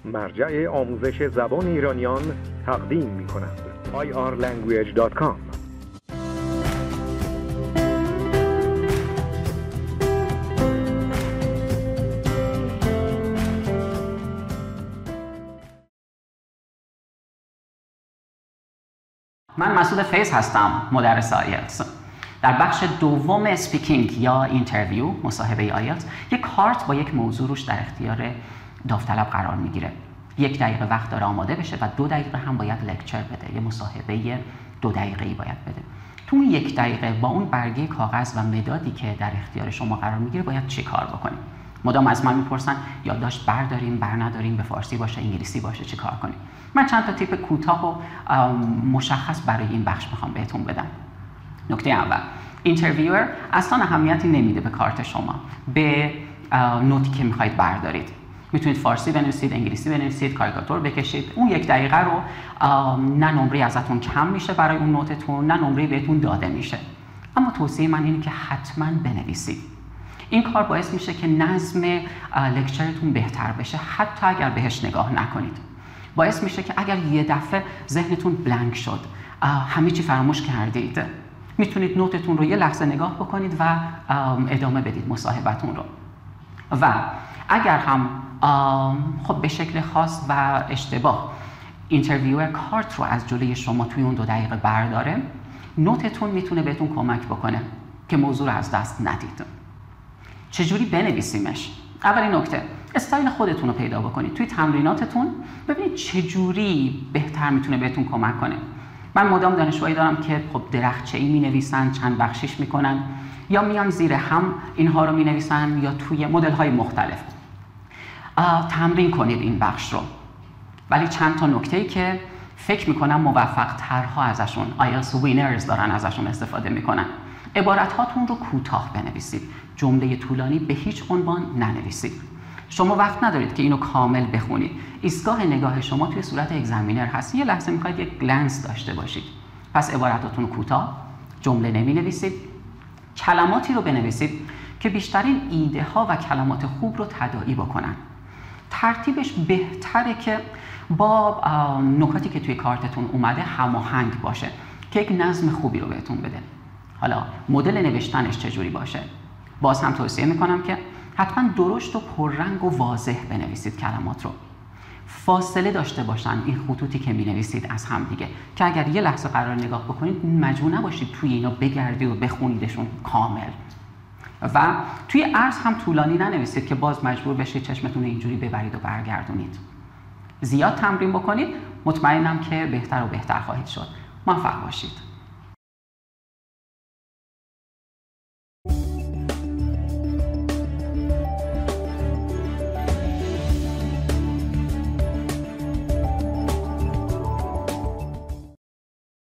مرجع آموزش زبان ایرانیان تقدیم می‌کند. irlanguage.com. من مسعود فیض هستم، مدرس آیلتس. در بخش دوم اسپیکینگ یا اینترویو، مصاحبه آیلتس، یک کارت با یک موضوع روش در اختیار داوطلب قرار میگیره. 1 دقیقه وقت داره آماده بشه و 2 دقیقه هم باید لکچر بده، یه مصاحبه 2 دقیقه‌ای باید بده. تو اون 1 دقیقه با اون برگه کاغذ و مدادی که در اختیار شما قرار میگیره باید چی کار بکنیم؟ مدام از من میپرسن یادداشت برداریم، بر نداریم، به فارسی باشه، انگلیسی باشه، چی کار کنیم؟ من چند تا تیپ کوتاه و مشخص برای این بخش میخوام بهتون بدم. نکته اول، اینترویور اصلا اهمیتی نمیده به کارت شما، به نوتی که میخواید بردارید. میتونید فارسی بنویسید، انگلیسی بنویسید، کاریکاتور بکشید. اون 1 دقیقه رو نه نمره ازتون کم میشه برای اون نوتتون، نه نمره بهتون داده میشه. اما توصیه من اینه که حتما بنویسید. این کار باعث میشه که نظم لکچرتون بهتر بشه، حتی اگر بهش نگاه نکنید. باعث میشه که اگر یه دفعه ذهنتون بلانک شد، همه چی فراموش کردید، میتونید نوتتون رو یه لحظه نگاه بکنید و ادامه بدید مصاحبتون رو. و اگر هم خب به شکل خاص و اشتباه اینترویور کارت رو از جلوی شما توی اون 2 دقیقه برداره، نوتتون میتونه بهتون کمک بکنه که موضوع رو از دست ندید. چجوری بنویسیمش؟ اولین نکته، استایل خودتون رو پیدا بکنید. توی تمریناتتون ببینید چجوری بهتر میتونه بهتون کمک کنه. من مدام دانشجوهایی دارم که خب درخچه‌ای می‌نویسن، چند بخشیش میکنن، یا میان زیر هم اینها رو می‌نویسن، یا توی مدل‌های مختلف. تمرین کنید این بخش رو. ولی چند تا نکته‌ای که فکر میکنم موفق‌ترها ازشون، IELTS وینرز دارن ازشون استفاده میکنن. عبارت‌هاتون رو کوتاه بنویسید. جمله طولانی به هیچ عنوان ننویسید. شما وقت ندارید که اینو کامل بخونید. ایستگاه نگاه شما توی صورت اگزامینر هست. یه لحظه میخواید یک گلنس داشته باشید. پس عبارتاتون رو کوتاه، جمله نمی‌نویسید. کلماتی رو بنویسید که بیشترین ایده ها و کلمات خوب رو تداعی بکنن. ترتیبش بهتره که با نکاتی که توی کارتتون اومده هماهنگ باشه که یک نظم خوبی رو بهتون بده. حالا مدل نوشتنش چجوری باشه؟ باز هم توصیه میکنم که حتما درشت و پررنگ و واضح بنویسید کلمات رو. فاصله داشته باشن این خطوطی که می‌نویسید از هم دیگه، که اگر یه لحظه قرار نگاه بکنید مجبور نباشید توی اینا بگردید و بخونیدشون کامل. و توی عرض هم طولانی ننویسید که باز مجبور بشید چشمتون اینجوری ببرید و برگردونید. زیاد تمرین بکنید، مطمئنم که بهتر و بهتر خواهید شد. موفق باشید.